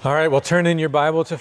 All right, well, turn in your Bible to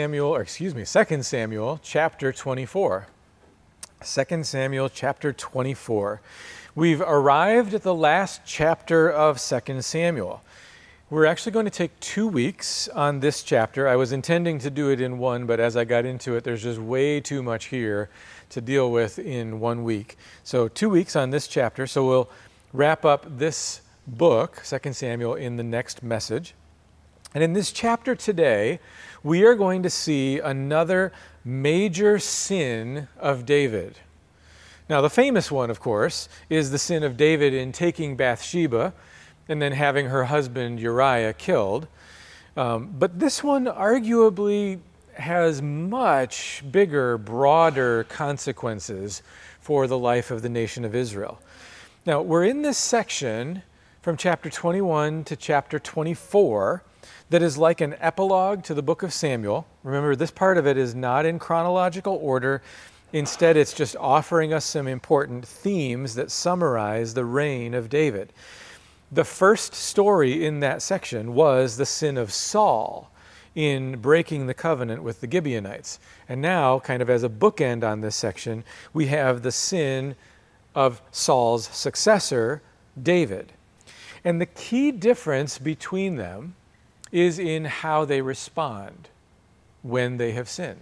2 Samuel, chapter 24. 2 Samuel, chapter 24. We've arrived at the last chapter of 2 Samuel. We're actually going to take 2 weeks on this chapter. I was intending to do it in one, but as I got into it, there's just way too much here to deal with in 1 week. So 2 weeks on this chapter. So we'll wrap up this book, 2 Samuel, in the next message. And in this chapter today, we are going to see another major sin of David. Now, the famous one, of course, is the sin of David in taking Bathsheba and then having her husband Uriah killed. But this one arguably has much bigger, broader consequences for the life of the nation of Israel. Now, we're in this section from chapter 21 to chapter 24 that is like an epilogue to the book of Samuel. Remember, this part of it is not in chronological order. Instead, it's just offering us some important themes that summarize the reign of David. The first story in that section was the sin of Saul in breaking the covenant with the Gibeonites. And now, kind of as a bookend on this section, we have the sin of Saul's successor, David. And the key difference between them is in how they respond when they have sinned.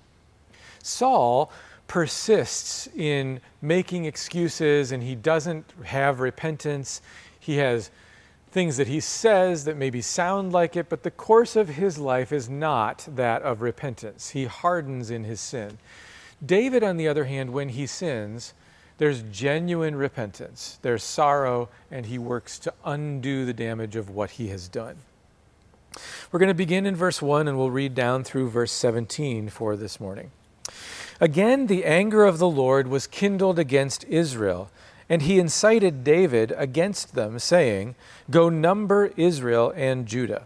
Saul persists in making excuses, and he doesn't have repentance. He has things that he says that maybe sound like it, but the course of his life is not that of repentance. He hardens in his sin. David, on the other hand, when he sins, there's genuine repentance. There's sorrow, and he works to undo the damage of what he has done. We're going to begin in verse 1, and we'll read down through verse 17 for this morning. Again, the anger of the Lord was kindled against Israel, and he incited David against them, saying, "Go number Israel and Judah."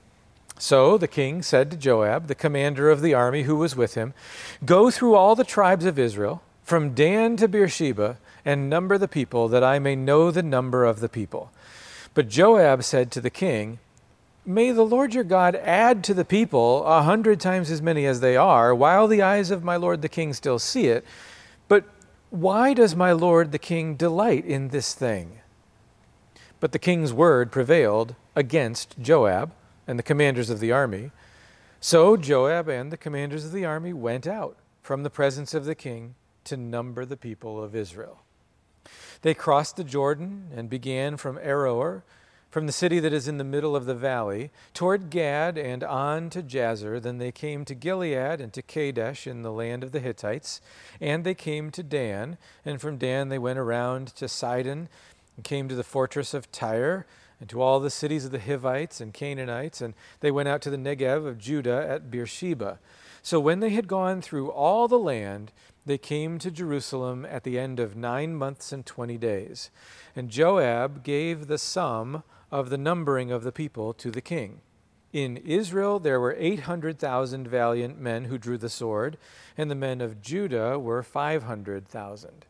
So the king said to Joab, the commander of the army who was with him, "Go through all the tribes of Israel, from Dan to Beersheba, and number the people, that I may know the number of the people." But Joab said to the king, "May the Lord your God add to the people 100 times as many as they are, while the eyes of my lord the king still see it. But why does my lord the king delight in this thing?" But the king's word prevailed against Joab and the commanders of the army. So Joab and the commanders of the army went out from the presence of the king to number the people of Israel. They crossed the Jordan and began from Aroer, from the city that is in the middle of the valley, toward Gad and on to Jazer. Then they came to Gilead and to Kadesh in the land of the Hittites. And they came to Dan, and from Dan they went around to Sidon and came to the fortress of Tyre and to all the cities of the Hivites and Canaanites. And they went out to the Negev of Judah at Beersheba. So when they had gone through all the land, they came to Jerusalem at the end of 9 months and 20 days. And Joab gave the sum of the numbering of the people to the king. In Israel there were 800,000 valiant men who drew the sword, and the men of Judah were 500,000.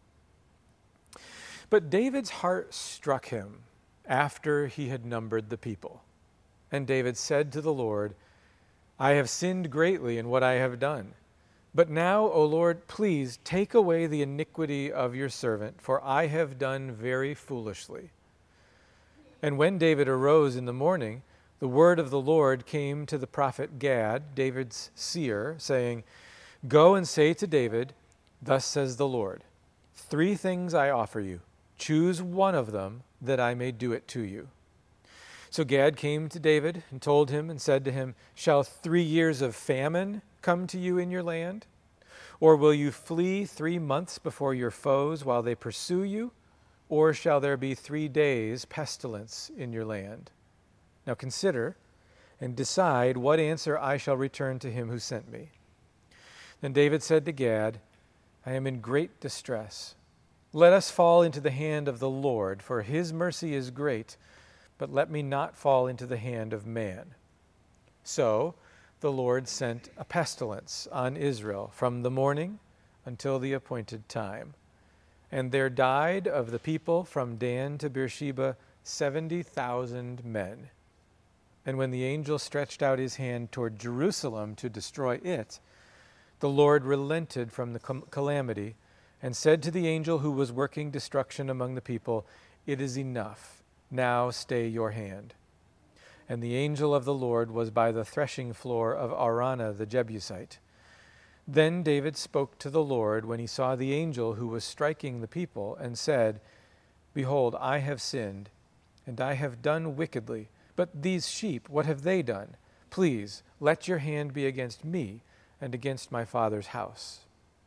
But David's heart struck him after he had numbered the people. And David said to the Lord, "I have sinned greatly in what I have done. But now, O Lord, please take away the iniquity of your servant, for I have done very foolishly." And when David arose in the morning, the word of the Lord came to the prophet Gad, David's seer, saying, "Go and say to David, thus says the Lord, 3 things I offer you. Choose one of them, that I may do it to you." So Gad came to David and told him and said to him, "Shall 3 years of famine come to you in your land? Or will you flee 3 months before your foes while they pursue you? Or shall there be 3 days pestilence in your land? Now consider and decide what answer I shall return to him who sent me." Then David said to Gad, "I am in great distress. Let us fall into the hand of the Lord, for his mercy is great, but let me not fall into the hand of man." So the Lord sent a pestilence on Israel from the morning until the appointed time. And there died of the people from Dan to Beersheba 70,000 men. And when the angel stretched out his hand toward Jerusalem to destroy it, the Lord relented from the calamity and said to the angel who was working destruction among the people, "It is enough. Now stay your hand." And the angel of the Lord was by the threshing floor of Araunah the Jebusite. Then David spoke to the Lord when he saw the angel who was striking the people, and said, "Behold, I have sinned, and I have done wickedly. But these sheep, what have they done? Please, let your hand be against me and against my father's house."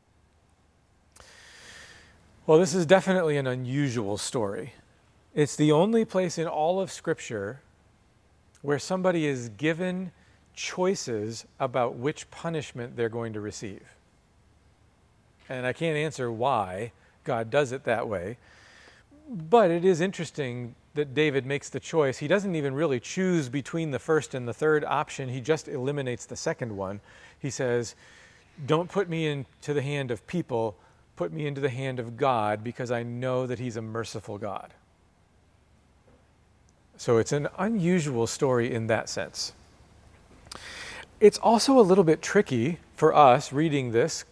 Well, this is definitely an unusual story. It's the only place in all of Scripture where somebody is given choices about which punishment they're going to receive. And I can't answer why God does it that way, but it is interesting that David makes the choice. He doesn't even really choose between the first and the third option. He just eliminates the second one. He says, "Don't put me into the hand of people, put me into the hand of God, because I know that he's a merciful God." So it's an unusual story in that sense. It's also a little bit tricky for us reading this,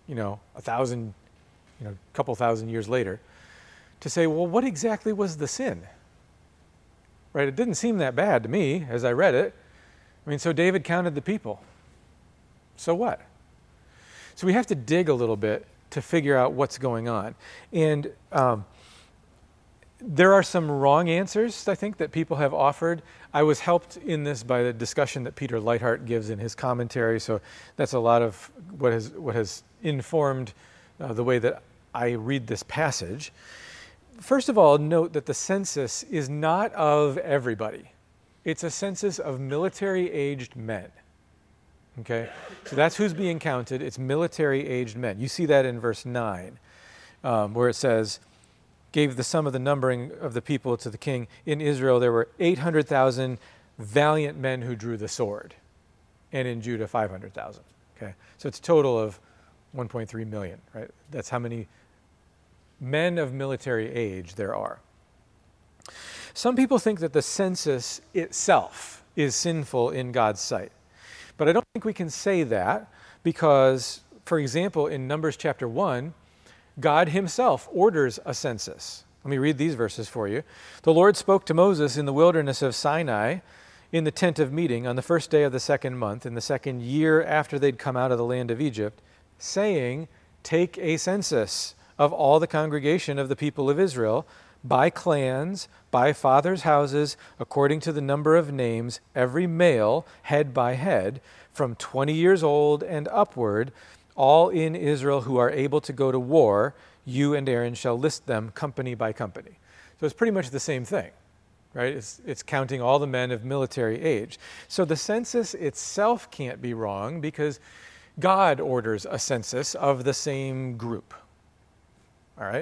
a couple thousand years later, to say, well, what exactly was the sin? Right? It didn't seem that bad to me as I read it. So David counted the people. So what? So we have to dig a little bit to figure out what's going on. And there are some wrong answers, I think, that people have offered. I was helped in this by the discussion that Peter Leithart gives in his commentary, so that's a lot of what has informed the way that I read this passage. First of all, note that the census is not of everybody. It's a census of military-aged men. Okay? So that's who's being counted. It's military-aged men. You see that in verse 9, where it says, "Gave the sum of the numbering of the people to the king. In Israel there were 800,000 valiant men who drew the sword, and in Judah 500,000. Okay, so it's a total of 1.3 million, right? That's how many men of military age there are. Some people think that the census itself is sinful in God's sight, but I don't think we can say that because, for example, in Numbers chapter 1, God himself orders a census. Let me read these verses for you. "The Lord spoke to Moses in the wilderness of Sinai in the tent of meeting on the first day of the second month in the second year after they'd come out of the land of Egypt, saying, 'Take a census of all the congregation of the people of Israel, by clans, by fathers' houses, according to the number of names, every male, head by head, from 20 years old and upward, all in Israel who are able to go to war, you and Aaron shall list them company by company.'" So it's pretty much the same thing, right? It's counting all the men of military age. So the census itself can't be wrong because God orders a census of the same group. All right?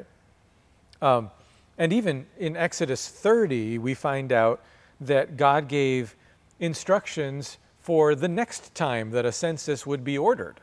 And even in Exodus 30, we find out that God gave instructions for the next time that a census would be ordered.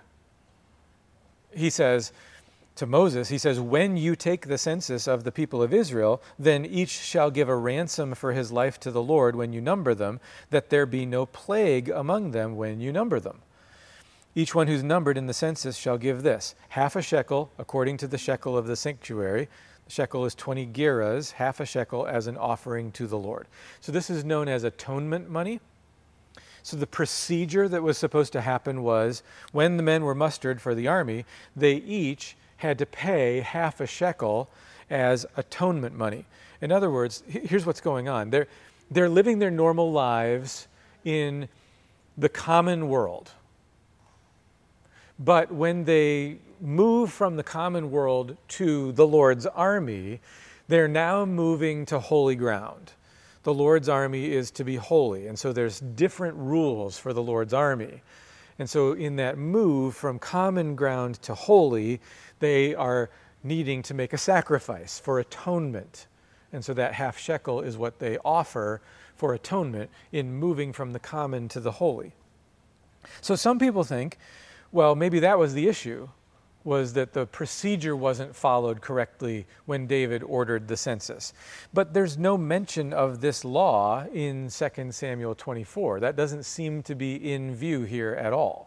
He says to Moses, "When you take the census of the people of Israel, then each shall give a ransom for his life to the Lord when you number them, that there be no plague among them when you number them. Each one who's numbered in the census shall give this, half a shekel according to the shekel of the sanctuary." The shekel is 20 gerahs, half a shekel as an offering to the Lord. So this is known as atonement money. So the procedure that was supposed to happen was when the men were mustered for the army, they each had to pay half a shekel as atonement money. In other words, here's what's going on. They're living their normal lives in the common world. But when they move from the common world to the Lord's army, they're now moving to holy ground. The Lord's army is to be holy, and so there's different rules for the Lord's army. And so in that move from common ground to holy, they are needing to make a sacrifice for atonement. And so that half shekel is what they offer for atonement in moving from the common to the holy. So some people think, well, maybe that was the issue. was that the procedure wasn't followed correctly when David ordered the census. But there's no mention of this law in 2 Samuel 24. That doesn't seem to be in view here at all.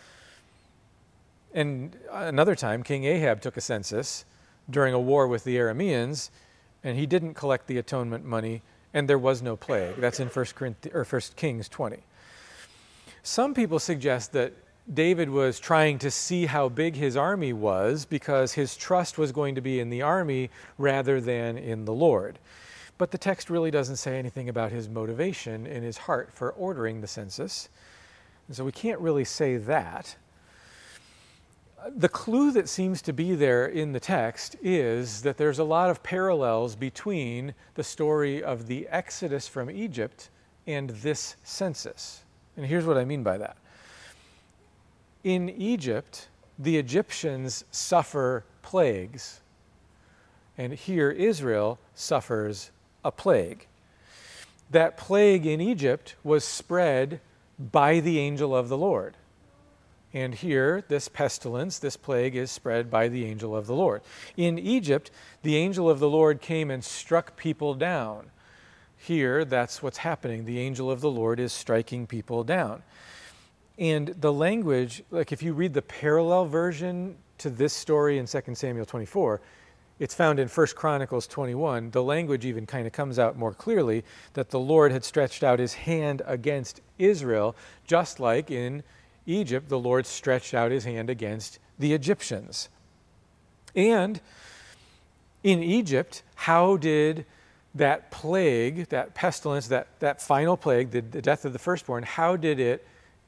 And another time, King Ahab took a census during a war with the Arameans, and he didn't collect the atonement money, and there was no plague. That's in 1 Kings 20. Some people suggest that David was trying to see how big his army was because his trust was going to be in the army rather than in the Lord. But the text really doesn't say anything about his motivation in his heart for ordering the census. And so we can't really say that. The clue that seems to be there in the text is that there's a lot of parallels between the story of the Exodus from Egypt and this census. And here's what I mean by that. In Egypt, the Egyptians suffer plagues, and here Israel suffers a plague. That plague in Egypt was spread by the angel of the Lord. And here, this pestilence, this plague is spread by the angel of the Lord. In Egypt, the angel of the Lord came and struck people down. Here, that's what's happening. The angel of the Lord is striking people down. And the language, like if you read the parallel version to this story in 2 Samuel 24, it's found in 1 Chronicles 21. The language even kind of comes out more clearly that the Lord had stretched out his hand against Israel, just like in Egypt, the Lord stretched out his hand against the Egyptians. And in Egypt, how did that plague, that pestilence, that final plague, the death of the firstborn, how did it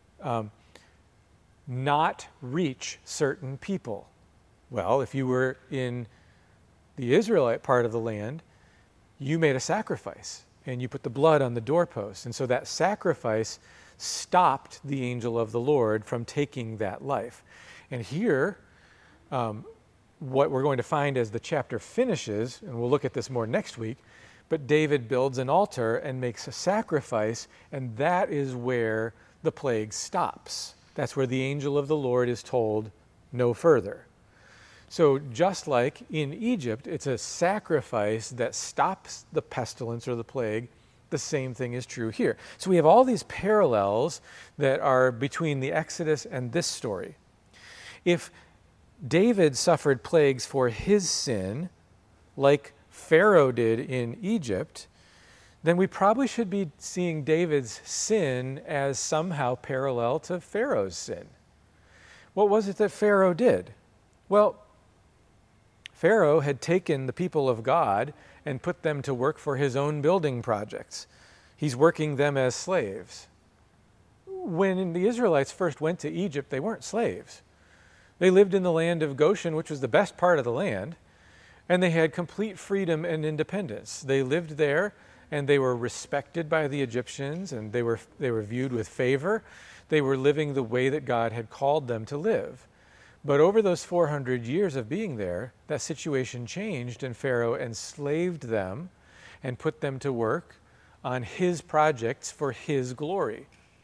not reach certain people? Well, if you were in the Israelite part of the land, you made a sacrifice and you put the blood on the doorpost. And so that sacrifice stopped the angel of the Lord from taking that life. And here, what we're going to find as the chapter finishes, and we'll look at this more next week, but David builds an altar and makes a sacrifice, and that is where the plague stops. That's where the angel of the Lord is told no further. So just like in Egypt, it's a sacrifice that stops the pestilence or the plague, the same thing is true here. So we have all these parallels that are between the Exodus and this story. If David suffered plagues for his sin, like Pharaoh did in Egypt, then we probably should be seeing David's sin as somehow parallel to Pharaoh's sin. What was it that Pharaoh did? Well, Pharaoh had taken the people of God and put them to work for his own building projects. He's working them as slaves. When the Israelites first went to Egypt, they weren't slaves. They lived in the land of Goshen, which was the best part of the land, and they had complete freedom and independence. They lived there, and they were respected by the Egyptians, and they were viewed with favor. They were living the way that God had called them to live. But over those 400 years of being there, that situation changed, and Pharaoh enslaved them and put them to work on his projects for his glory.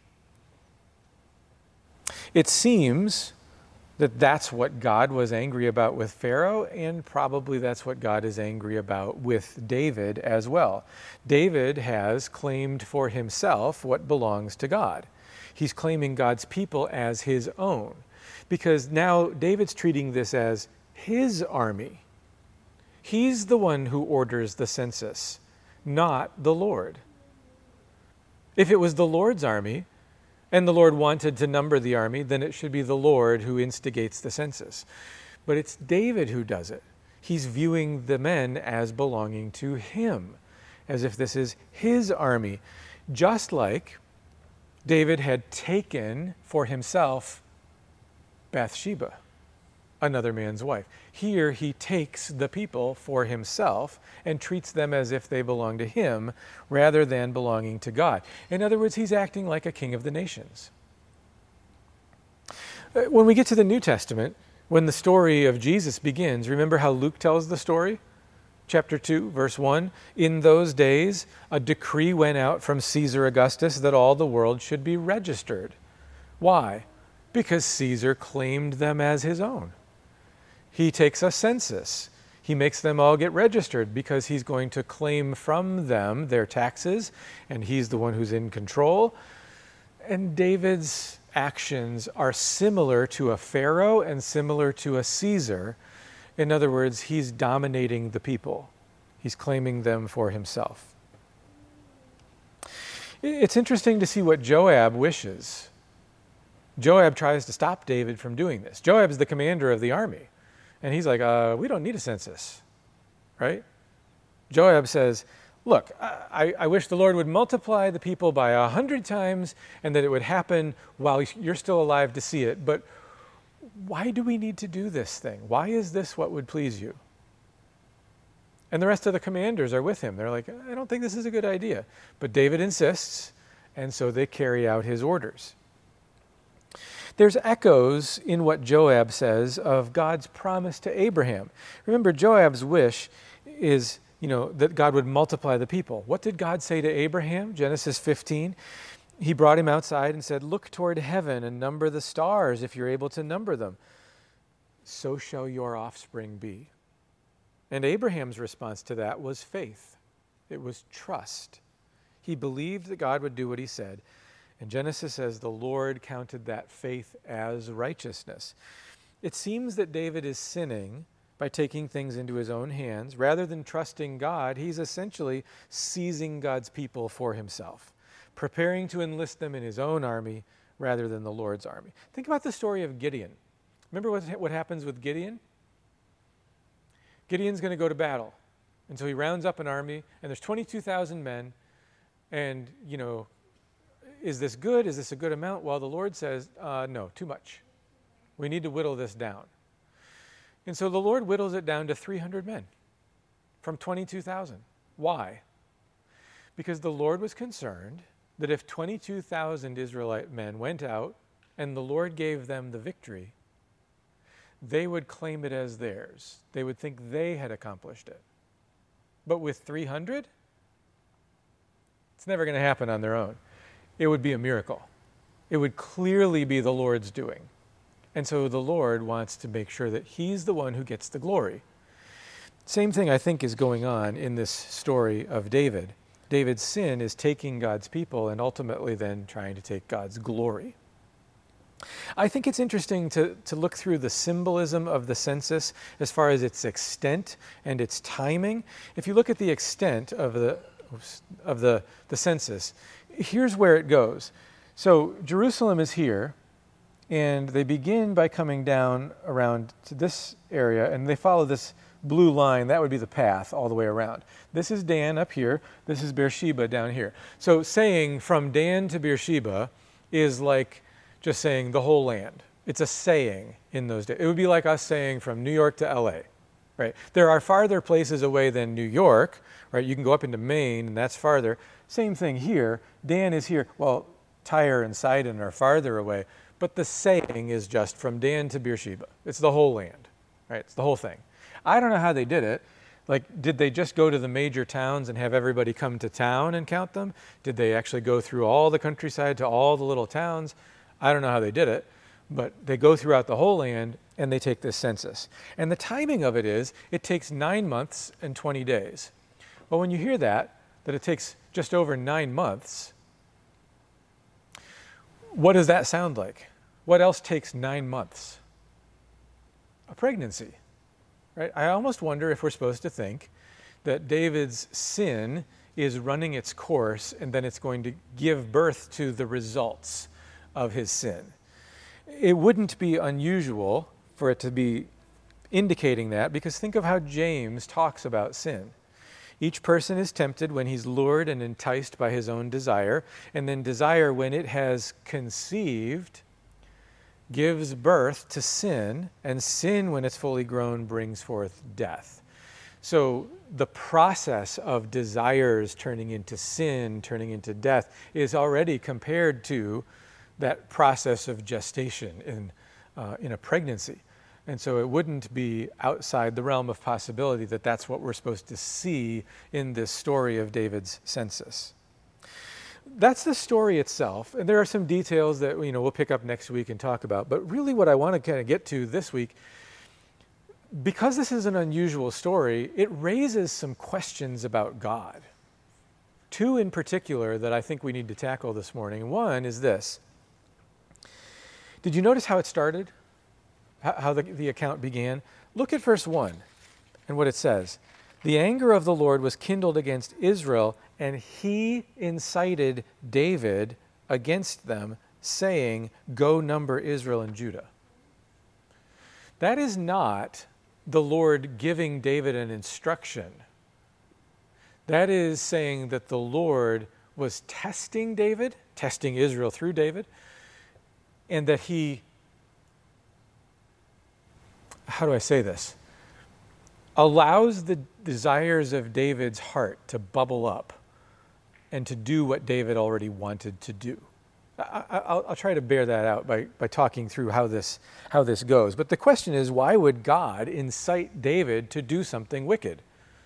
It seems that that's what God was angry about with Pharaoh, and probably that's what God is angry about with David as well. David has claimed for himself what belongs to God. He's claiming God's people as his own, because now David's treating this as his army. He's the one who orders the census, not the Lord. If it was the Lord's army, and the Lord wanted to number the army, then it should be the Lord who instigates the census. But it's David who does it. He's viewing the men as belonging to him, as if this is his army, just like David had taken for himself Bathsheba, another man's wife. Here he takes the people for himself and treats them as if they belong to him rather than belonging to God. In other words, he's acting like a king of the nations. When we get to the New Testament, when the story of Jesus begins, remember how Luke tells the story? Chapter 2, verse 1, "In those days, a decree went out from Caesar Augustus that all the world should be registered." Why? Because Caesar claimed them as his own. He takes a census. He makes them all get registered because he's going to claim from them their taxes, and he's the one who's in control. And David's actions are similar to a Pharaoh and similar to a Caesar. In other words, he's dominating the people. He's claiming them for himself. It's interesting to see what Joab wishes. Joab tries to stop David from doing this. Joab's the commander of the army. And he's like, we don't need a census, right? Joab says, look, I wish the Lord would multiply the people by 100 times and that it would happen while you're still alive to see it. But why do we need to do this thing? Why is this what would please you? And the rest of the commanders are with him. They're like, I don't think this is a good idea. But David insists, and so they carry out his orders. There's echoes in what Joab says of God's promise to Abraham. Remember, Joab's wish is, that God would multiply the people. What did God say to Abraham? Genesis 15. He brought him outside and said, look toward heaven and number the stars if you're able to number them. So shall your offspring be. And Abraham's response to that was faith. It was trust. He believed that God would do what he said. And Genesis says the Lord counted that faith as righteousness. It seems that David is sinning by taking things into his own hands. Rather than trusting God, he's essentially seizing God's people for himself, preparing to enlist them in his own army rather than the Lord's army. Think about the story of Gideon. Remember what happens with Gideon? Gideon's going to go to battle. And so he rounds up an army, and there's 22,000 men, and, is this good? Is this a good amount? Well, the Lord says, no, too much. We need to whittle this down. And so the Lord whittles it down to 300 men from 22,000. Why? Because the Lord was concerned that if 22,000 Israelite men went out and the Lord gave them the victory, they would claim it as theirs. They would think they had accomplished it. But with 300, it's never going to happen on their own. It would be a miracle. It would clearly be the Lord's doing. And so the Lord wants to make sure that he's the one who gets the glory. Same thing I think is going on in this story of David. David's sin is taking God's people and ultimately then trying to take God's glory. I think it's interesting to look through the symbolism of the census as far as its extent and its timing. If you look at the extent of the census, here's where it goes. So Jerusalem is here, and they begin by coming down around to this area, and they follow this blue line. That would be the path all the way around. This is Dan up here. This is Beersheba down here. So saying from Dan to Beersheba is like just saying the whole land. It's a saying in those days. It would be like us saying from New York to LA, right? There are farther places away than New York, right? You can go up into Maine, and that's farther. Same thing here. Dan is here. Well, Tyre and Sidon are farther away, but the saying is just from Dan to Beersheba. It's the whole land, right? It's the whole thing. I don't know how they did it. Like, did they just go to the major towns and have everybody come to town and count them? Did they actually go through all the countryside to all the little towns? I don't know how they did it, but they go throughout the whole land and they take this census. And the timing of it is, it takes 9 months and 20 days. Well, when you hear that it takes just over 9 months, what does that sound like? What else takes 9 months? A pregnancy, right? I almost wonder if we're supposed to think that David's sin is running its course and then it's going to give birth to the results of his sin. It wouldn't be unusual for it to be indicating that, because think of how James talks about sin. Each person is tempted when he's lured and enticed by his own desire, and then desire, when it has conceived, gives birth to sin, and sin, when it's fully grown, brings forth death. So the process of desires turning into sin, turning into death, is already compared to that process of gestation in a pregnancy. And so it wouldn't be outside the realm of possibility that that's what we're supposed to see in this story of David's census. That's the story itself, and there are some details that we'll pick up next week and talk about. But really what I want to kind of get to this week, because this is an unusual story, it raises some questions about God. Two in particular that I think we need to tackle this morning. One is this. Did you notice how it started? How the account began? Look at verse 1 and what it says. The anger of the Lord was kindled against Israel, and he incited David against them, saying, go number Israel and Judah. That is not the Lord giving David an instruction. That is saying that the Lord was testing David, testing Israel through David, and that he, how do I say this? Allows the desires of David's heart to bubble up and to do what David already wanted to do. I'll try to bear that out by talking through how this goes. But the question is, why would God incite David to do something wicked?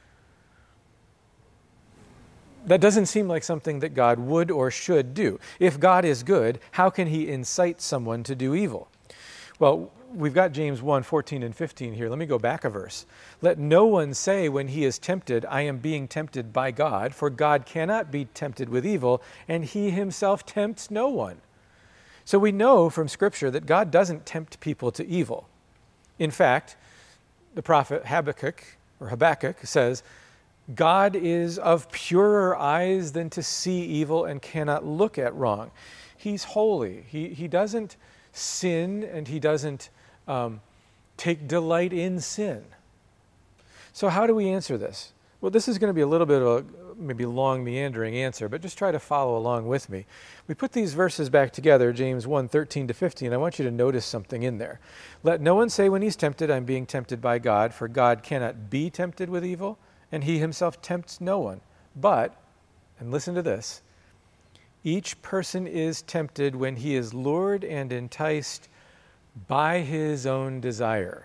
That doesn't seem like something that God would or should do. If God is good, how can he incite someone to do evil? Well, we've got James 1, 14 and 15 here. Let me go back a verse. Let no one say when he is tempted, I am being tempted by God, for God cannot be tempted with evil, and he himself tempts no one. So we know from Scripture that God doesn't tempt people to evil. In fact, the prophet Habakkuk says, God is of purer eyes than to see evil and cannot look at wrong. He's holy. He doesn't sin, and he doesn't take delight in sin. So how do we answer this? Well, this is going to be a little bit of a maybe long, meandering answer, but just try to follow along with me. We put these verses back together, James 1, 13 to 15. I want you to notice something in there. Let no one say when he's tempted, I'm being tempted by God, for God cannot be tempted with evil, and he himself tempts no one. But, and listen to this, each person is tempted when he is lured and enticed by his own desire.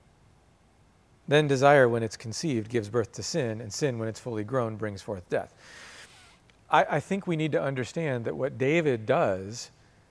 Then desire, when it's conceived, gives birth to sin, and sin, when it's fully grown, brings forth death. I think we need to understand that what David does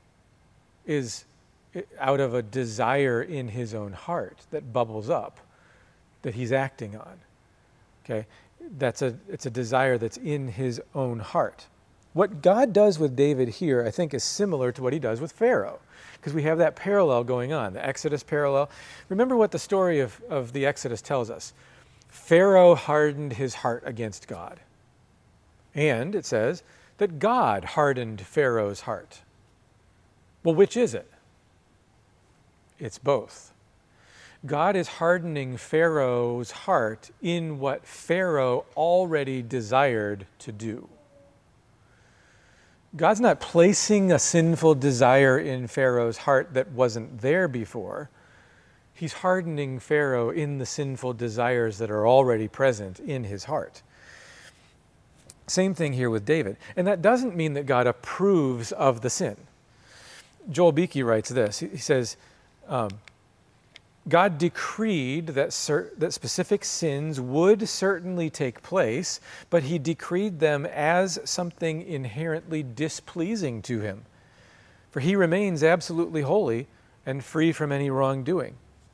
is out of a desire in his own heart that bubbles up, that he's acting on. Okay? It's a desire that's in his own heart. What God does with David here, I think, is similar to what he does with Pharaoh, because we have that parallel going on, the Exodus parallel. Remember what the story of the Exodus tells us. Pharaoh hardened his heart against God. And it says that God hardened Pharaoh's heart. Well, which is it? It's both. God is hardening Pharaoh's heart in what Pharaoh already desired to do. God's not placing a sinful desire in Pharaoh's heart that wasn't there before. He's hardening Pharaoh in the sinful desires that are already present in his heart. Same thing here with David. And that doesn't mean that God approves of the sin. Joel Beeke writes this. He says, God decreed that specific sins would certainly take place, but he decreed them as something inherently displeasing to him. For he remains absolutely holy and free from any wrongdoing.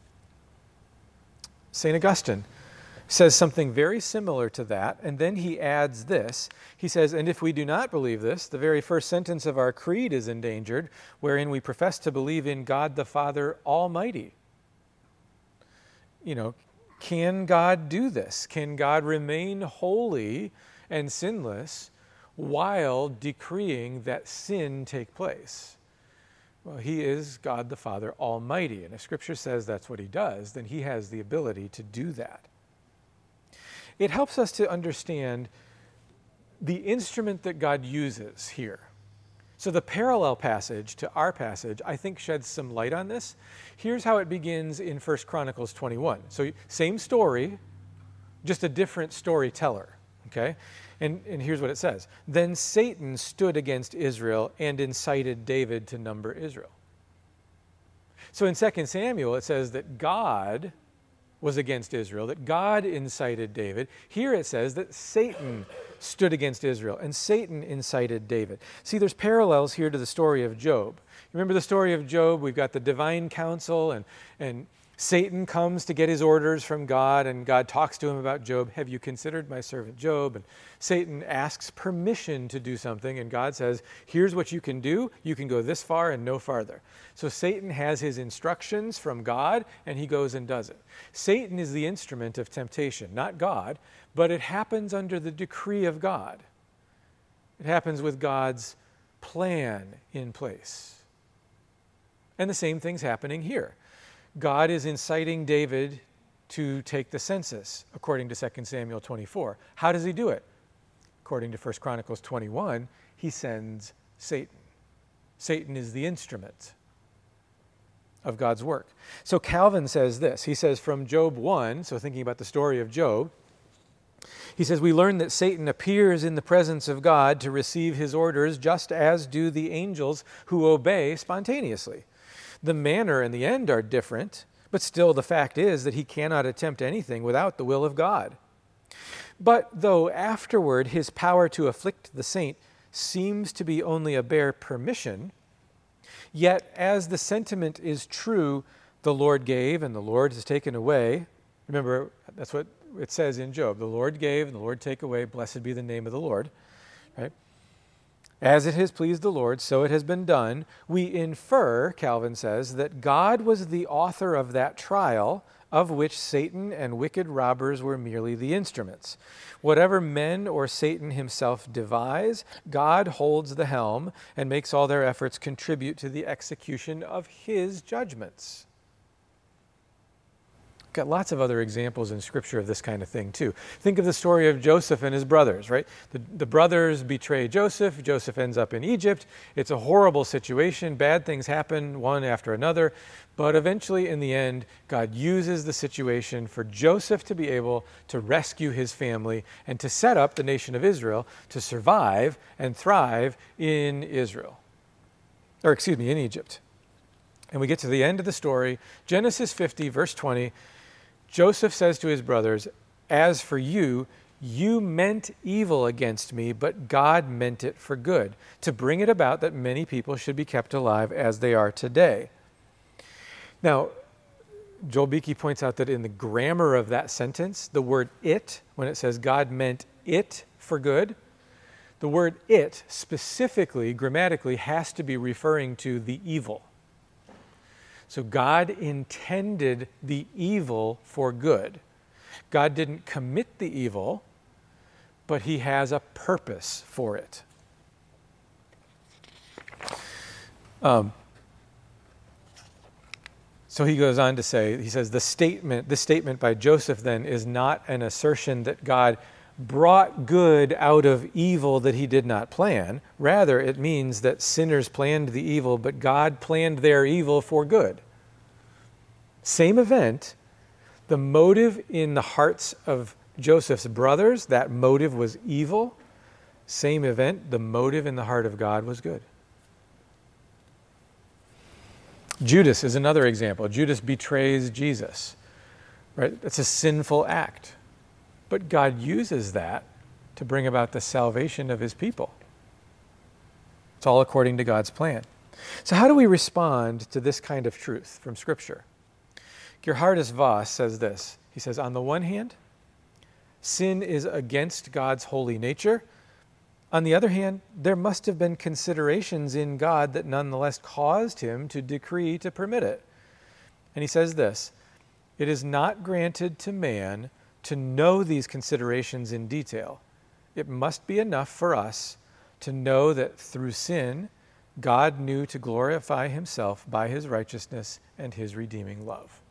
St. Augustine says something very similar to that, and then he adds this. He says, and if we do not believe this, the very first sentence of our creed is endangered, wherein we profess to believe in God the Father Almighty. Can God do this? Can God remain holy and sinless while decreeing that sin take place? Well, he is God the Father Almighty, and if Scripture says that's what he does, then he has the ability to do that. It helps us to understand the instrument that God uses here. So the parallel passage to our passage, I think, sheds some light on this. Here's how it begins in 1 Chronicles 21. So same story, just a different storyteller, okay? And here's what it says. Then Satan stood against Israel and incited David to number Israel. So in 2 Samuel, it says that God was against Israel, that God incited David. Here it says that Satan stood against Israel, and Satan incited David. See, there's parallels here to the story of Job. Remember the story of Job? We've got the divine counsel, and Satan comes to get his orders from God, and God talks to him about Job. Have you considered my servant Job? And Satan asks permission to do something, and God says, here's what you can do. You can go this far and no farther. So Satan has his instructions from God, and he goes and does it. Satan is the instrument of temptation, not God, but it happens under the decree of God. It happens with God's plan in place. And the same thing's happening here. God is inciting David to take the census, according to 2 Samuel 24. How does he do it? According to 1 Chronicles 21, he sends Satan. Satan is the instrument of God's work. So Calvin says this. He says from Job 1, so thinking about the story of Job, he says, we learn that Satan appears in the presence of God to receive his orders just as do the angels who obey spontaneously. The manner and the end are different, but still the fact is that he cannot attempt anything without the will of God. But though afterward his power to afflict the saint seems to be only a bare permission, yet as the sentiment is true, the Lord gave and the Lord has taken away. Remember, that's what it says in Job. The Lord gave and the Lord take away. Blessed be the name of the Lord. Right? As it has pleased the Lord, so it has been done. We infer, Calvin says, that God was the author of that trial of which Satan and wicked robbers were merely the instruments. Whatever men or Satan himself devise, God holds the helm and makes all their efforts contribute to the execution of his judgments. Got lots of other examples in Scripture of this kind of thing too. Think of the story of Joseph and his brothers, right? The brothers betray Joseph. Joseph ends up in Egypt. It's a horrible situation. Bad things happen one after another. But eventually, in the end, God uses the situation for Joseph to be able to rescue his family and to set up the nation of Israel to survive and thrive in Israel. In Egypt. And we get to the end of the story, Genesis 50, verse 20. Joseph says to his brothers, as for you, you meant evil against me, but God meant it for good, to bring it about that many people should be kept alive as they are today. Now, Joel Beeke points out that in the grammar of that sentence, the word it, when it says God meant it for good, the word it specifically, grammatically, has to be referring to the evil. So God intended the evil for good. God didn't commit the evil, but he has a purpose for it. So he goes on to say, he says, this statement by Joseph then is not an assertion that God brought good out of evil that he did not plan. Rather, it means that sinners planned the evil, but God planned their evil for good. Same event, the motive in the hearts of Joseph's brothers, that motive was evil. Same event, the motive in the heart of God was good. Judas is another example. Judas betrays Jesus, right? It's a sinful act. But God uses that to bring about the salvation of his people. It's all according to God's plan. So how do we respond to this kind of truth from Scripture? Gerhardus Voss says this. He says, on the one hand, sin is against God's holy nature. On the other hand, there must have been considerations in God that nonetheless caused him to decree to permit it. And he says this, it is not granted to man to know these considerations in detail. It must be enough for us to know that through sin, God knew to glorify himself by his righteousness and his redeeming love.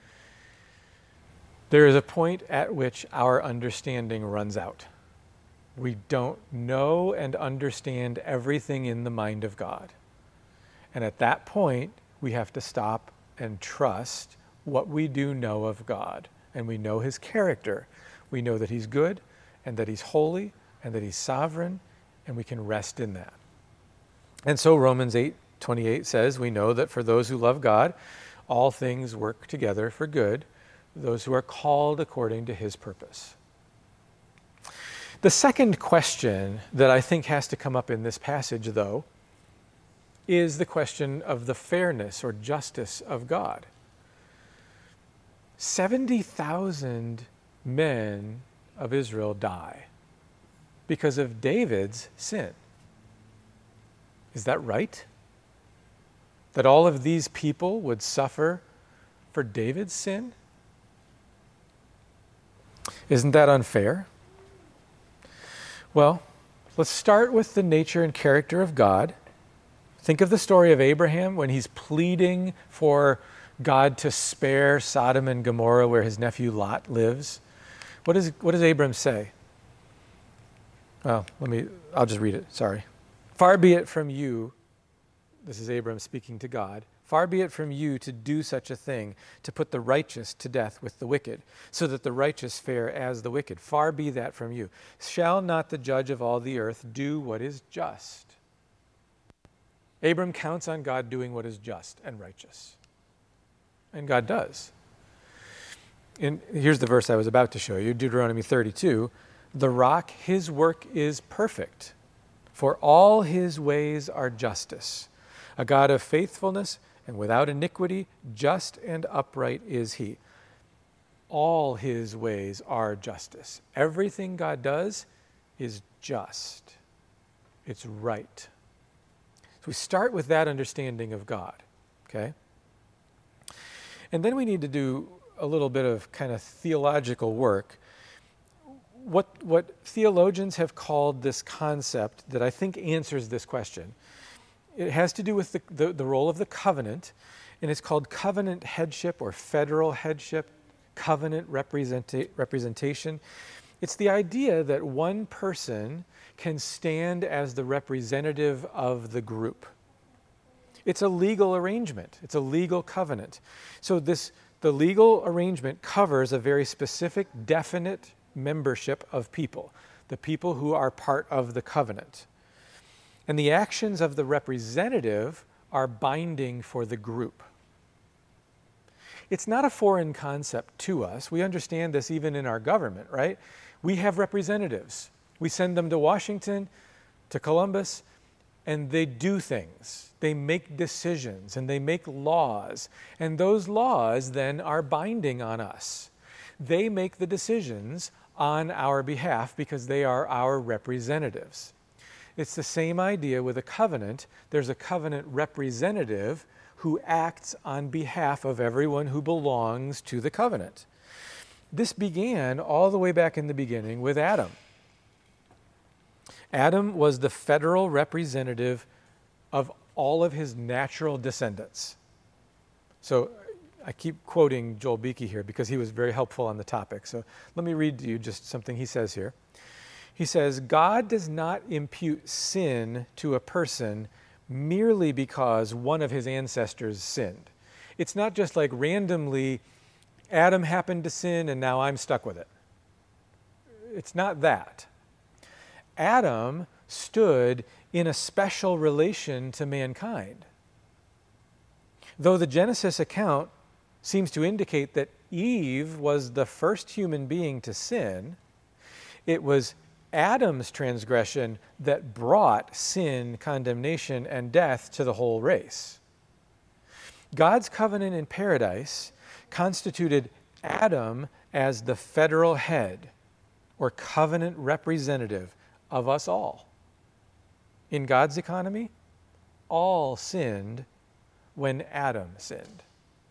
There is a point at which our understanding runs out. We don't know and understand everything in the mind of God. And at that point, we have to stop and trust what we do know of God. And we know his character. We know that he's good and that he's holy and that he's sovereign, and we can rest in that. And so Romans 8:28 says, we know that for those who love God, all things work together for good, those who are called according to his purpose. The second question that I think has to come up in this passage, though, is the question of the fairness or justice of God. 70,000 men of Israel die because of David's sin. Is that right? That all of these people would suffer for David's sin? Isn't that unfair? Well, let's start with the nature and character of God. Think of the story of Abraham when he's pleading for God to spare Sodom and Gomorrah where his nephew Lot lives. What does Abram say? Well, I'll just read it, sorry. Far be it from you, this is Abram speaking to God, far be it from you to do such a thing, to put the righteous to death with the wicked, so that the righteous fare as the wicked. Far be that from you. Shall not the judge of all the earth do what is just? Abram counts on God doing what is just and righteous. And God does. And here's the verse I was about to show you, Deuteronomy 32. The rock, his work is perfect, for all his ways are justice. A God of faithfulness and without iniquity, just and upright is he. All his ways are justice. Everything God does is just. It's right. So we start with that understanding of God, okay? And then we need to do a little bit of kind of theological work. What theologians have called this concept that I think answers this question, it has to do with the role of the covenant, and it's called covenant headship or federal headship, covenant representation. It's the idea that one person can stand as the representative of the group. It's a legal arrangement. It's a legal covenant. So the legal arrangement covers a very specific, definite membership of people, the people who are part of the covenant. And the actions of the representative are binding for the group. It's not a foreign concept to us. We understand this even in our government, right? We have representatives. We send them to Washington, to Columbus, and they do things. They make decisions and they make laws. And those laws then are binding on us. They make the decisions on our behalf because they are our representatives. It's the same idea with a covenant. There's a covenant representative who acts on behalf of everyone who belongs to the covenant. This began all the way back in the beginning with Adam. Adam was the federal representative of all of his natural descendants. So I keep quoting Joel Beakey here because he was very helpful on the topic. So let me read to you just something he says here. He says, God does not impute sin to a person merely because one of his ancestors sinned. It's not just like randomly Adam happened to sin and now I'm stuck with it. It's not that. Adam stood in a special relation to mankind. Though the Genesis account seems to indicate that Eve was the first human being to sin, it was Adam's transgression that brought sin, condemnation, and death to the whole race. God's covenant in paradise constituted Adam as the federal head or covenant representative of us all. In God's economy, all sinned when Adam sinned.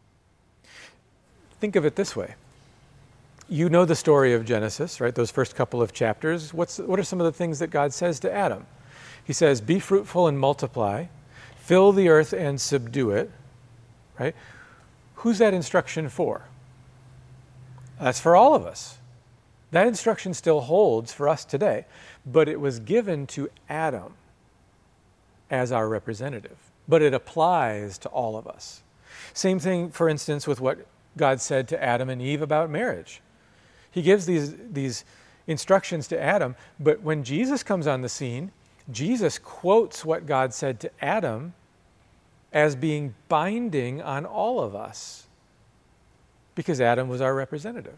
Think of it this way. You know the story of Genesis, right? Those first couple of chapters. What are some of the things that God says to Adam? He says, be fruitful and multiply, fill the earth and subdue it, right? Who's that instruction for? That's for all of us. That instruction still holds for us today, but it was given to Adam as our representative, but it applies to all of us. Same thing, for instance, with what God said to Adam and Eve about marriage. He gives these instructions to Adam, but when Jesus comes on the scene, Jesus quotes what God said to Adam as being binding on all of us because Adam was our representative.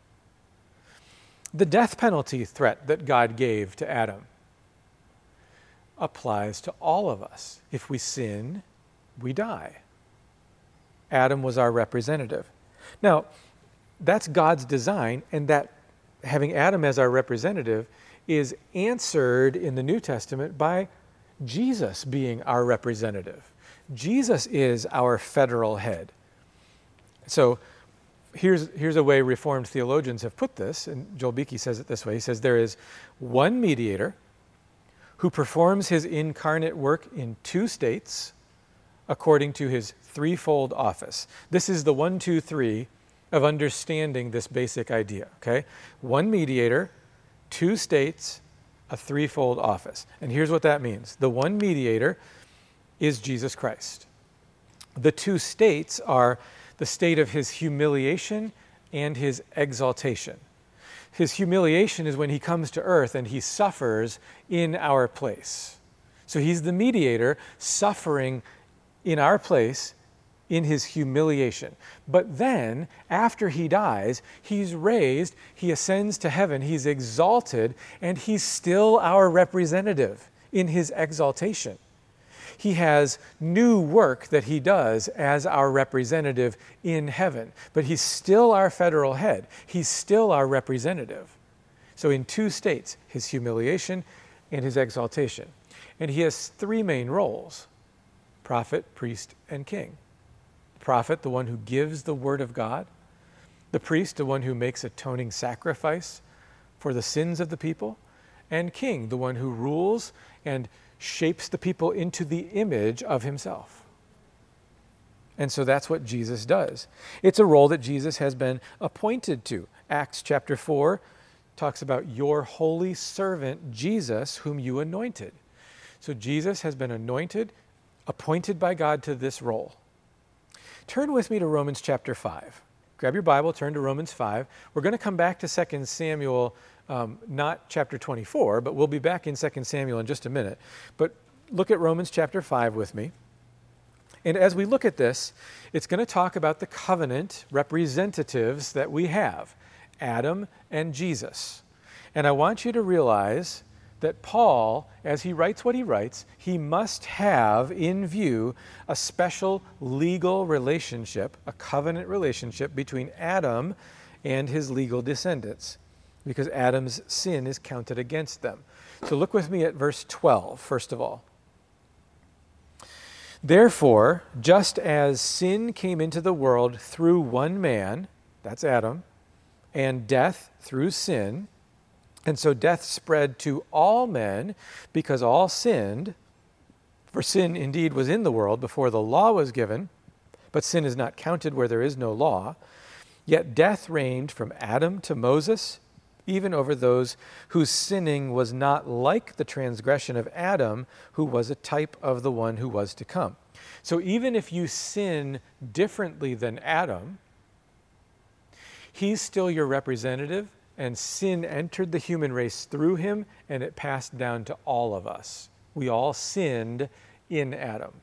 The death penalty threat that God gave to Adam applies to all of us. If we sin, we die. Adam was our representative. Now, that's God's design, and that having Adam as our representative is answered in the New Testament by Jesus being our representative. Jesus is our federal head. So here's a way Reformed theologians have put this, and Joel Beeke says it this way. He says there is one mediator who performs his incarnate work in two states according to his threefold office. This is the 1, 2, 3 of understanding this basic idea, okay? One mediator, two states, a threefold office. And here's what that means. The one mediator is Jesus Christ. The two states are the state of his humiliation and his exaltation. His humiliation is when he comes to earth and he suffers in our place. So he's the mediator suffering in our place in his humiliation. But then, after he dies, he's raised, he ascends to heaven, he's exalted, and he's still our representative in his exaltation. He has new work that he does as our representative in heaven, but he's still our federal head. He's still our representative. So in two states, his humiliation and his exaltation. And he has three main roles: prophet, priest, and king. The prophet, the one who gives the word of God. The priest, the one who makes atoning sacrifice for the sins of the people. And king, the one who rules and shapes the people into the image of himself. And so that's what Jesus does. It's a role that Jesus has been appointed to. Acts chapter 4 talks about your holy servant Jesus, whom you anointed. So Jesus has been anointed, appointed by God to this role. Turn with me to Romans chapter 5. Grab your Bible, turn to Romans 5. We're going to come back to 2 Samuel, not chapter 24, but we'll be back in 2 Samuel in just a minute. But look at Romans chapter 5 with me. And as we look at this, it's going to talk about the covenant representatives that we have, Adam and Jesus. And I want you to realize that Paul, as he writes what he writes, he must have in view a special legal relationship, a covenant relationship between Adam and his legal descendants, because Adam's sin is counted against them. So look with me at verse 12, first of all. Therefore, just as sin came into the world through one man, that's Adam, and death through sin, and so death spread to all men because all sinned. For sin indeed was in the world before the law was given, but sin is not counted where there is no law. Yet death reigned from Adam to Moses, even over those whose sinning was not like the transgression of Adam, who was a type of the one who was to come. So even if you sin differently than Adam, he's still your representative, and sin entered the human race through him, and it passed down to all of us. We all sinned in Adam.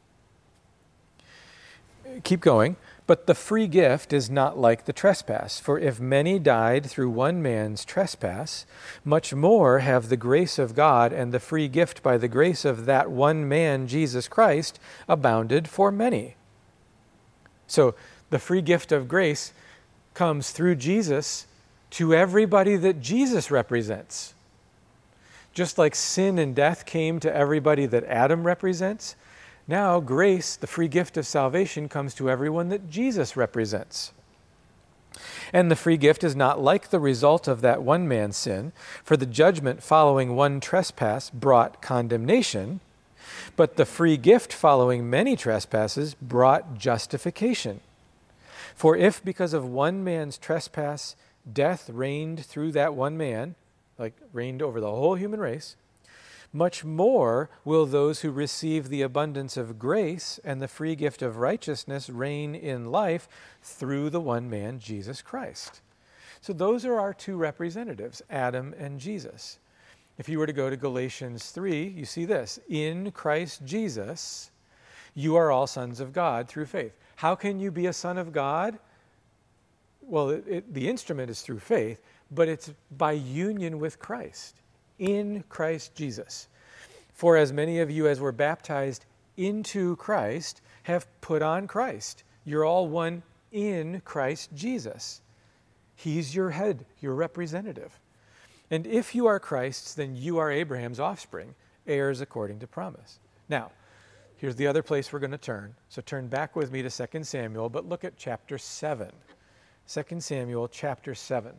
Keep going. But the free gift is not like the trespass. For if many died through one man's trespass, much more have the grace of God and the free gift by the grace of that one man, Jesus Christ, abounded for many. So the free gift of grace comes through Jesus to everybody that Jesus represents. Just like sin and death came to everybody that Adam represents, now grace, the free gift of salvation, comes to everyone that Jesus represents. And the free gift is not like the result of that one man's sin, for the judgment following one trespass brought condemnation, but the free gift following many trespasses brought justification. For if because of one man's trespass death reigned through that one man, like reigned over the whole human race, much more will those who receive the abundance of grace and the free gift of righteousness reign in life through the one man, Jesus Christ. So those are our two representatives, Adam and Jesus. If you were to go to Galatians 3, you see this: in Christ Jesus, you are all sons of God through faith. How can you be a son of God? Well, the instrument is through faith, but it's by union with Christ, in Christ Jesus. For as many of you as were baptized into Christ have put on Christ. You're all one in Christ Jesus. He's your head, your representative. And if you are Christ's, then you are Abraham's offspring, heirs according to promise. Now, here's the other place we're going to turn. So turn back with me to 2 Samuel, but look at chapter 7. 2 Samuel chapter 7.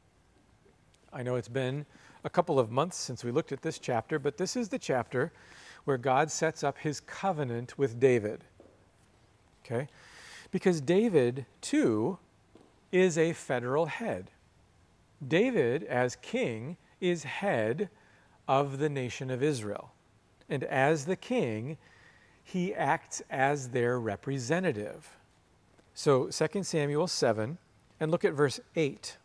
I know it's been a couple of months since we looked at this chapter, but this is the chapter where God sets up his covenant with David. Okay? Because David, too, is a federal head. David, as king, is head of the nation of Israel. And as the king, he acts as their representative. So 2 Samuel 7, and look at verse 8.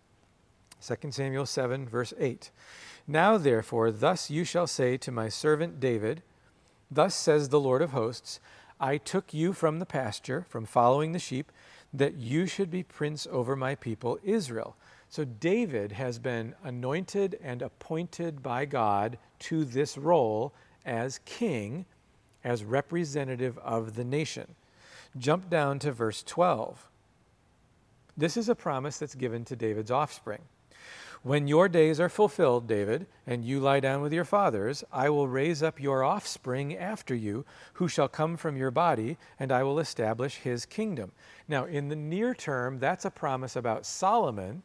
2 Samuel 7, verse 8. Now therefore, thus you shall say to my servant David, thus says the Lord of hosts, I took you from the pasture, from following the sheep, that you should be prince over my people Israel. So David has been anointed and appointed by God to this role as king, as representative of the nation. Jump down to verse 12. This is a promise that's given to David's offspring. When your days are fulfilled, David, and you lie down with your fathers, I will raise up your offspring after you, who shall come from your body, and I will establish his kingdom. Now, in the near term, that's a promise about Solomon.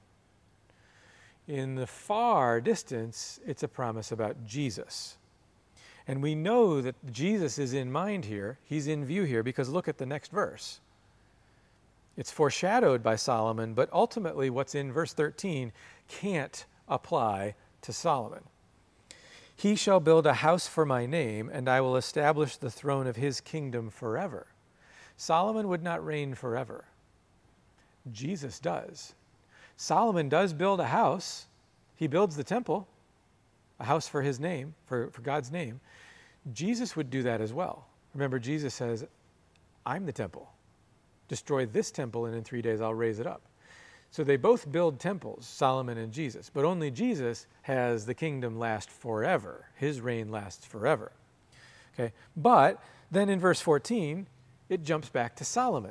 In the far distance, it's a promise about Jesus. And we know that Jesus is in mind here. He's in view here because look at the next verse. It's foreshadowed by Solomon, but ultimately what's in verse 13 can't apply to Solomon. He shall build a house for my name, and I will establish the throne of his kingdom forever. Solomon would not reign forever. Jesus does. Solomon does build a house. He builds the temple, a house for his name, for God's name. Jesus would do that as well. Remember, Jesus says, I'm the temple. Destroy this temple, and in 3 days I'll raise it up. So they both build temples, Solomon and Jesus, but only Jesus has the kingdom last forever. His reign lasts forever. Okay, but then in verse 14, it jumps back to Solomon.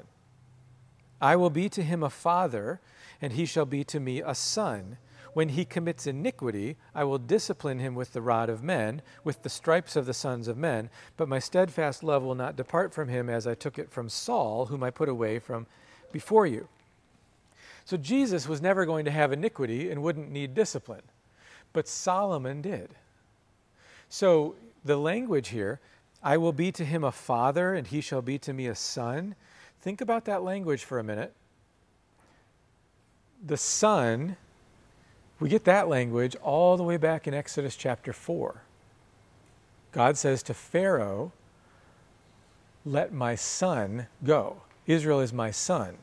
I will be to him a father, and he shall be to me a son. When he commits iniquity, I will discipline him with the rod of men, with the stripes of the sons of men. But my steadfast love will not depart from him, as I took it from Saul, whom I put away from before you. So Jesus was never going to have iniquity and wouldn't need discipline. But Solomon did. So the language here, I will be to him a father, and he shall be to me a son. Think about that language for a minute. The son, we get that language all the way back in Exodus chapter 4. God says to Pharaoh, let my son go. Israel is my son.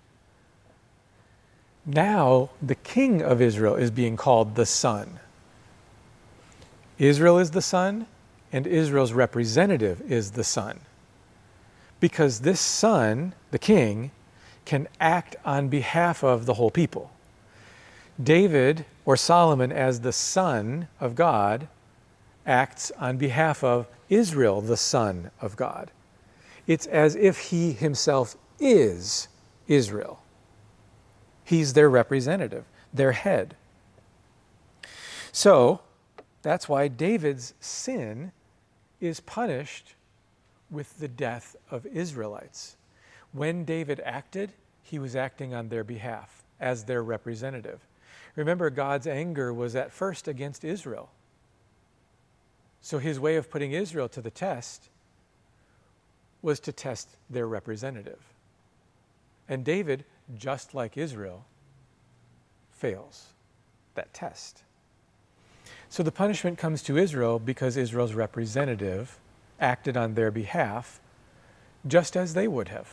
Now the king of Israel is being called the son. Israel is the son, and Israel's representative is the son. Because this son, the king, can act on behalf of the whole people. David, or Solomon, as the son of God, acts on behalf of Israel, the son of God. It's as if he himself is Israel. He's their representative, their head. So, that's why David's sin is punished with the death of Israelites. When David acted, he was acting on their behalf as their representative. Remember, God's anger was at first against Israel. So his way of putting Israel to the test was to test their representative. And David, just like Israel, fails that test. So the punishment comes to Israel because Israel's representative acted on their behalf just as they would have.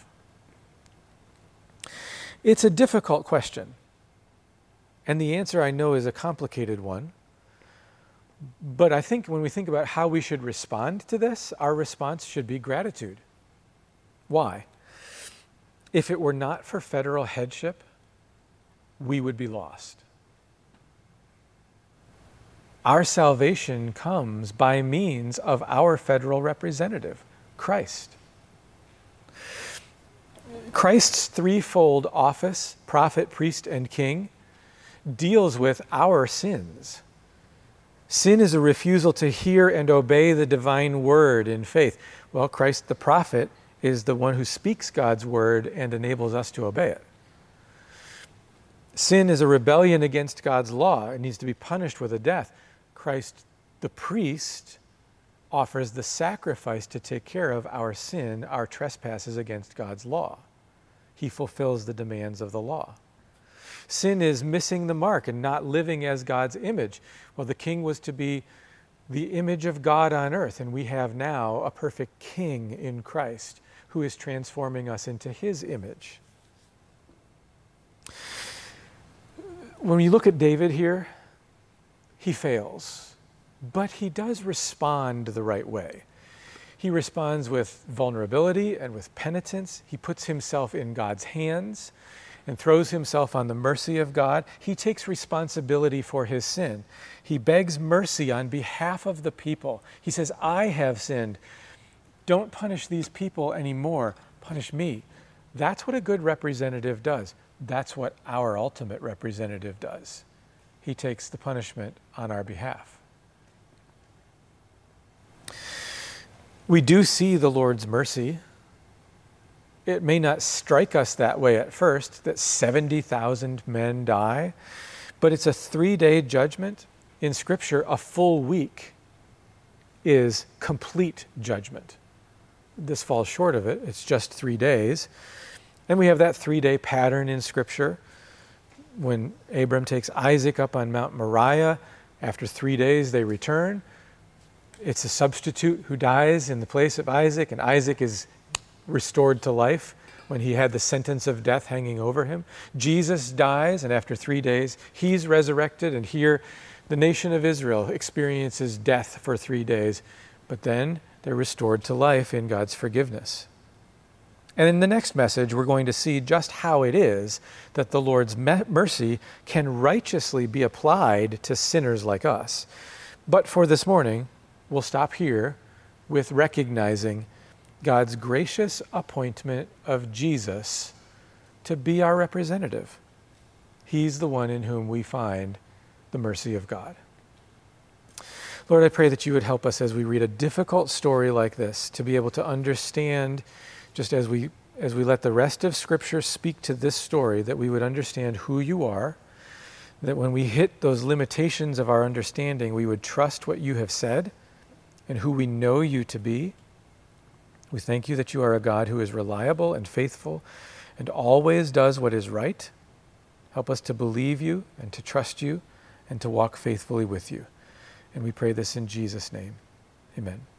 It's a difficult question. And the answer, I know, is a complicated one. But I think when we think about how we should respond to this, our response should be gratitude. Why? If it were not for federal headship, we would be lost. Our salvation comes by means of our federal representative, Christ. Christ's threefold office, prophet, priest, and king, deals with our sins. Sin is a refusal to hear and obey the divine word in faith. Well, Christ the prophet is the one who speaks God's word and enables us to obey it. Sin is a rebellion against God's law. It needs to be punished with a death. Christ the priest offers the sacrifice to take care of our sin, our trespasses against God's law. He fulfills the demands of the law. Sin is missing the mark and not living as God's image. Well, the king was to be the image of God on earth, and we have now a perfect king in Christ who is transforming us into his image. When you look at David here, he fails, but he does respond the right way. He responds with vulnerability and with penitence. He puts himself in God's hands and throws himself on the mercy of God. He takes responsibility for his sin. He begs mercy on behalf of the people. He says, I have sinned. Don't punish these people anymore. Punish me. That's what a good representative does. That's what our ultimate representative does. He takes the punishment on our behalf. We do see the Lord's mercy. It may not strike us that way at first, that 70,000 men die, but it's a 3-day judgment. In Scripture, a full week is complete judgment. This falls short of it. It's just 3 days. And we have that 3-day pattern in Scripture. When Abram takes Isaac up on Mount Moriah, after 3 days they return. It's a substitute who dies in the place of Isaac, and Isaac is restored to life when he had the sentence of death hanging over him. Jesus dies, and after 3 days, he's resurrected, and here the nation of Israel experiences death for 3 days, but then they're restored to life in God's forgiveness. And in the next message, we're going to see just how it is that the Lord's mercy can righteously be applied to sinners like us. But for this morning, we'll stop here with recognizing God's gracious appointment of Jesus to be our representative. He's the one in whom we find the mercy of God. Lord, I pray that you would help us as we read a difficult story like this to be able to understand, just as we let the rest of Scripture speak to this story, that we would understand who you are, that when we hit those limitations of our understanding, we would trust what you have said and who we know you to be. We thank you that you are a God who is reliable and faithful and always does what is right. Help us to believe you and to trust you and to walk faithfully with you. And we pray this in Jesus' name. Amen.